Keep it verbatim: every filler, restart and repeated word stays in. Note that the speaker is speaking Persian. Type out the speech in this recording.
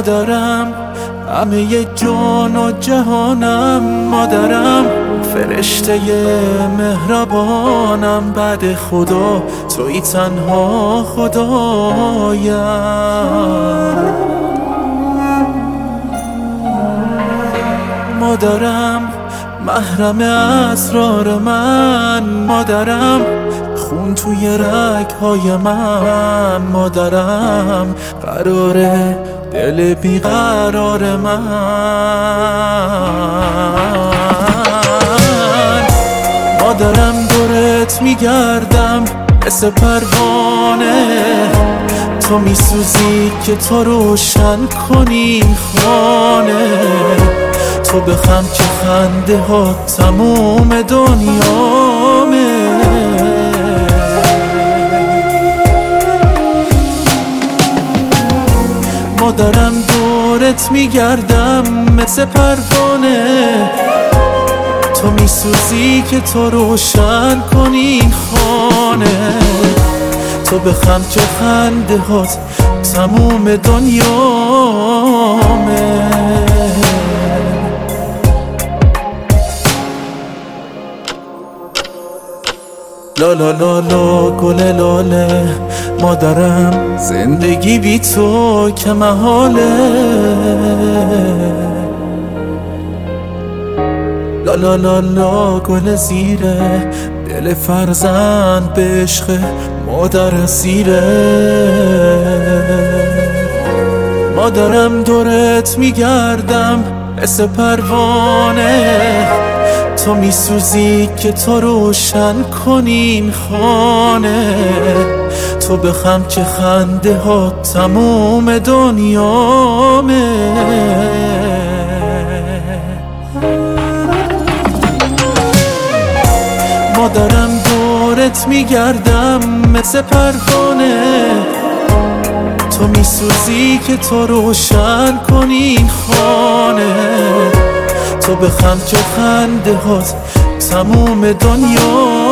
مادرم، همه جان و جهانم، مادرم فرشته مهربانم، بعد خدا توی تنها خدایم. مادرم محرم اسرار من، مادرم خون توی رگ‌های من، مادرم قراره دل بیقرار من. مادرم دورت میگردم مثل پروانه، تو میسوزی که تو روشن کنی خانه، تو بخم که خنده ها تموم دنیامه. مادرم دورت میگردم مثل پروانه، تو میسوزی که تو روشن کنی خانه، تو بخم که خنده هات تموم دنیامه. لا لا لا لا گل لاله، مادرم زندگی بی تو که محاله. لا لا لا لا گل زیره، دل فرزند به عشق مادر سیره. مادرم دورت میگردم مثل پروانه، تو میسوزی که تو روشن کنین خانه، تو بخم که خنده ها تموم دنیامه. مادرم دورت میگردم مثل پروانه، تو میسوزی که تو روشن کنین خانه، تو بخم که خنده هات تموم دنیا.